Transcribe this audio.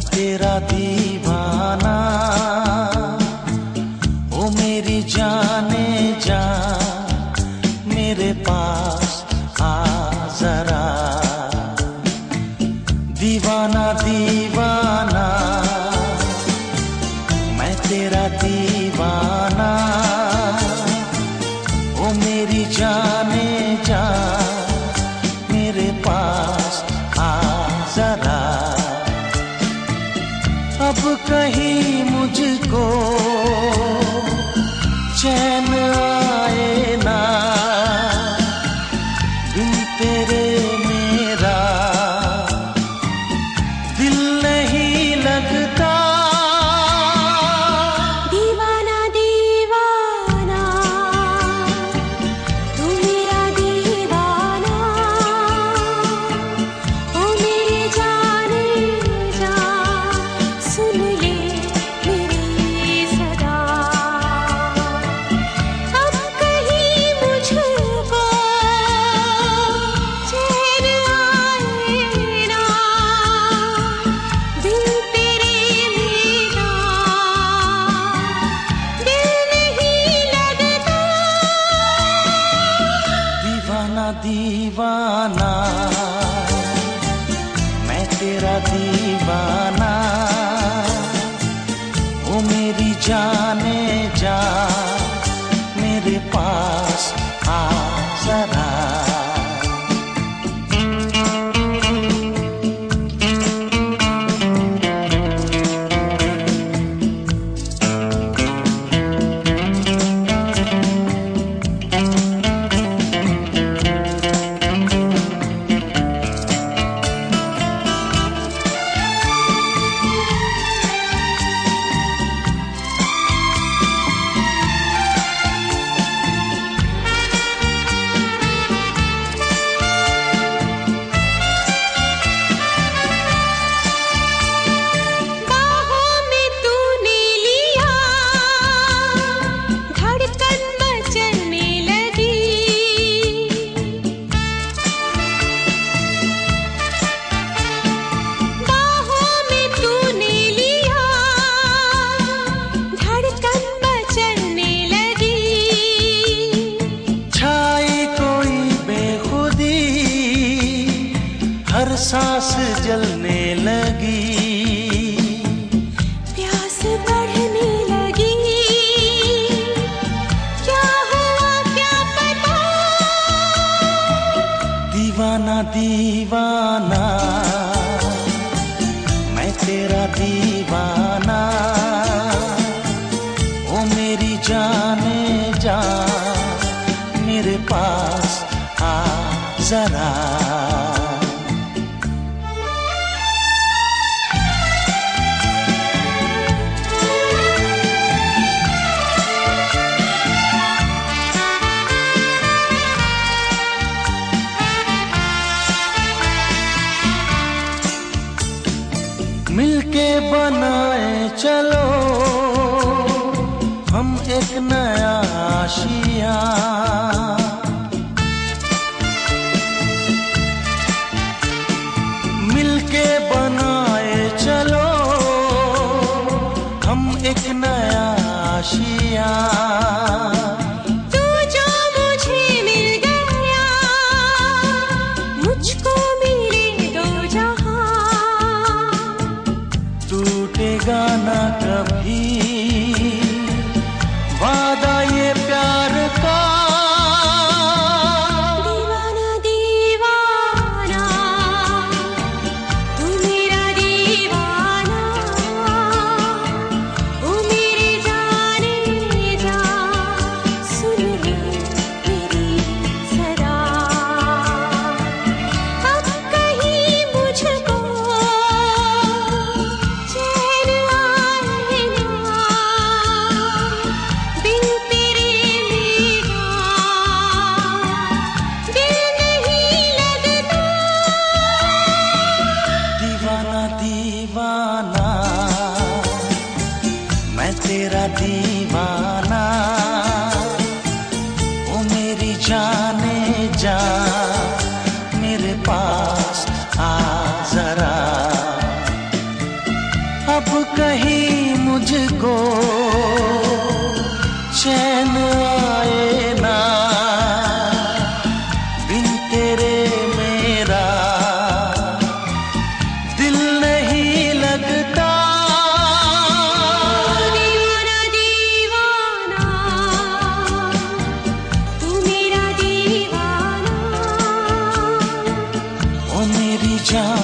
तेरा दीवाना, ओ मेरी जाने जा, मेरे पास आ जरा। दीवाना दीवाना, मैं तेरा दीवाना, ओ मेरी जाने जा, मेरे पास आ जरा। अब कहीं मुझको चैन आए ना, बिन तेरे मेरा दिल नहीं लगता। दीवाना दीवाना, तू मेरा दीवाना, ओ मेरे जाने जा, सुन ले मेरी सदा। अब कहीं मुझको चैन आए ना, दिल तेरे मेरा दिल नहीं लगता। दीवाना दीवाना, मैं तेरा दीवाना, ओ मेरी जाने जा, मेरे पास आ जरा। बाहों में तूने लिया, धड़कन मचलने लगी। बाहों में तूने लिया, धड़कन मचलने लगी। छाई कोई बेखुदी, हर सांस जलने लगी। प्यास बढ़ने लगी, क्या हुआ क्या पता। दीवाना दीवाना, मैं तेरा दीवाना, ओ मेरी जाने जा, मेरे पास आ जरा। मिलके बनाए चलो हम एक नया आशिया। मिलके बनाए चलो हम एक नया आशिया। तू जो मुझे मिल गया, मुझको मिले दो जहां। टूटेगा ना कभी वादा ये प्यार का। दीवाना दीवाना, तू मेरा दीवाना, ओ मेरे जाने जा, सुन ले मेरी सदा। अब कहीं मुझको चैन आए ना, बिन तेरे मेरा दिल नहीं लगता। दीवाना दीवाना, मैं तेरा दीवाना, ओ मेरी जाने जा, मेरे पास आ जरा। अब कहीं मुझको चैन आए ना, बिन तेरे मेरा दिल नहीं लगता। दीवाना दीवाना तू मेरा दीवाना। ओ मेरी जान